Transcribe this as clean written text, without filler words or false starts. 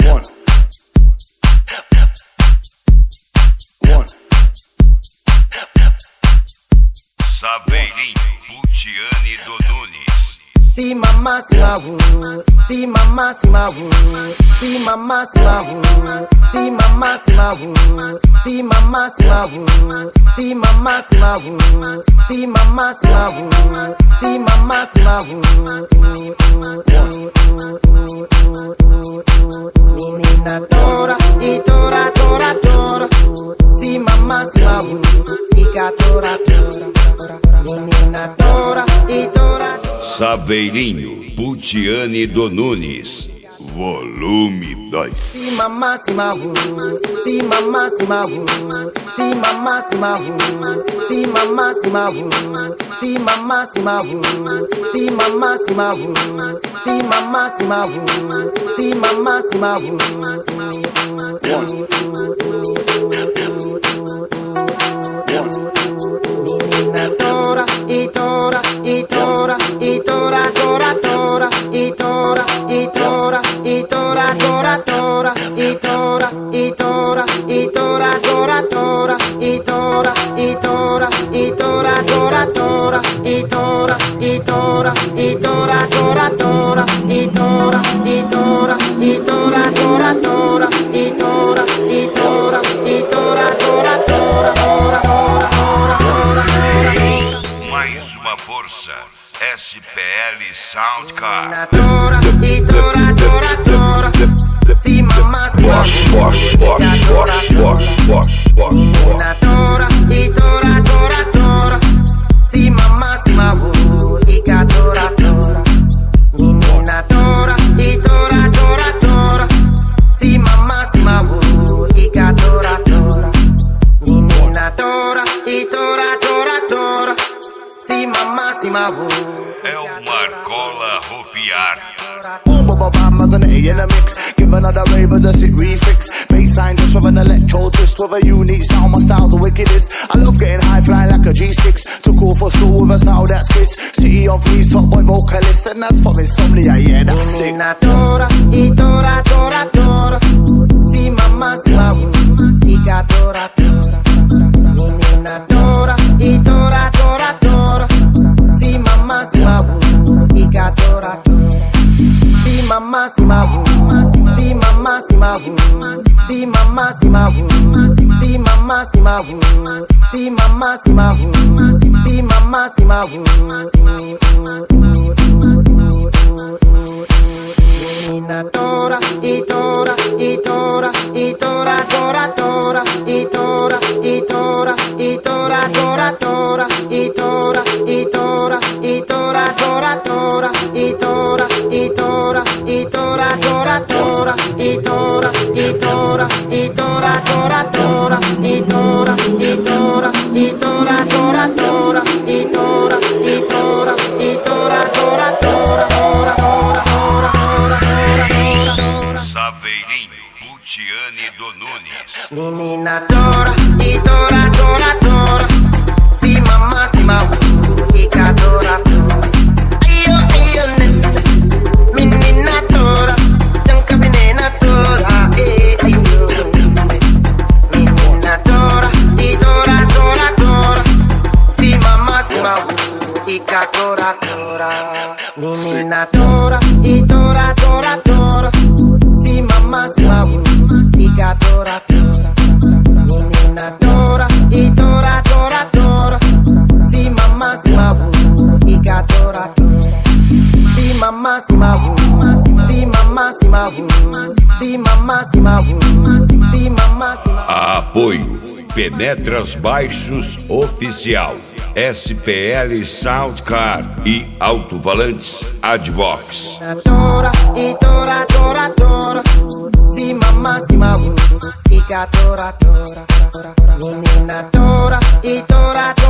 Saveirinho, Butiane e Donunes. Si mama, si mawu, si mama, si mawu, si mama, si mawu, si mama, si mawu, si mama, si mawu, si mama, si mawu, si mama, si mawu, si mama, si mawu. Menina tora, e tora, tora, tora. Si mama, si mawu, fica tora, tora. Menina tora, e tora. Saveirinho, Butiane e Donunes, volume 2. Si mama, si mawu, si mama, si mawu, si mama, si mawu, si mama, si mawu, si mama, si mawu, si mama, si mawu, si mama, si mawu, si mama, si mawu. Menina tora, e tora, e tora, e tora, tora, tora, e tora, e tora, e tora, tora, tora, e tora, e tora, e tora, tora, tora, e tora, e tora, e tora, tora, tora, e tora, e tora, e tora, tora, tora, e tora, e tora, e tora, tora, tora, e tora, e tora, e tora, tora, tora. Mais uma força, SPL Soundcard. Tora, e tora, tora, tora. Si mama, si mawu, menina tora, e tora, tora, tora. Si mama, si mawu, fica tora, tora. Menina tora, e tora, tora, tora. Si mama, si mawu, fica tora, tora. Menina tora, e tora, tora, tora. Si mama, si mawu. É o Marcola Ropiar. Boom, boom, bam, as an A in a mix. Give another rave as a sit refix. Bassline just with an electro twist with a unique sound. My style's the wickedest. I love getting high, flying like a G6. Took off for school with a style that's Chris. City of Leeds, top boy vocalist, and that's from Insomnia. Yeah, that's sick. Menina tora, e tora, tora, tora. Si mama, si mawu, fica tora, tora. Menina tora, e tora, tora, tora. Si mama, si mawu, fica tora, tora. Si mama, si mawu, si mama, si mawu, si mama, si mawu, si mama, si mawu, si mama, si mawu, si mama, si mawu. Menina tora, e tora, e tora, e tora, tora, tora, e tora, e tora, e tora, tora, tora, e tora, e tora, e tora, tora, tora, e tora, e tora, e tora, tora, tora, e tora, e tora, e tora, tora, tora, e tora, e tora, e tora, tora, tora, e tora, e tora, e tora, tora, tora. Saveirinho, Butiane e Donunes. Menina tora, e tora, tora, tora. Si mama, si mawu, fica tora, tora. Ayo, ayo, nena. Menina tora, jangan menina tora, ayo. Menina tora, e tora, tora, tora. Si mama, si mawu, fica tora, tora. Menina tora, e tora, tora, tora. Si mama, si mawu, fica tora, tora. Menina tora, e tora, tora, tora. Si mama, si mawu, fica tora, tora. Si mama, si mawu, si mama, si mawu, si mama, si mawu, si mama, si mawu. Apoio Penetras Baixos Oficial, SPL Soundcard e Alto-Falantes Advox. Tora, e tora, tora, tora. Si mama, si mawu, fica tora, tora. Menina tora, e tora, tora.